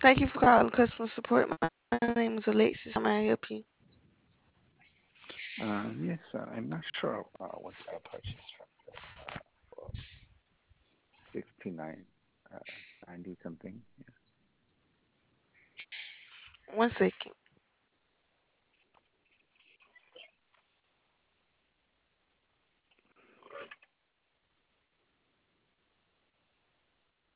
Thank you for calling customer support. My name is Alexis. How may I help you? Yes, I'm not sure what I purchased from you for 69 uh, 90 something. One second.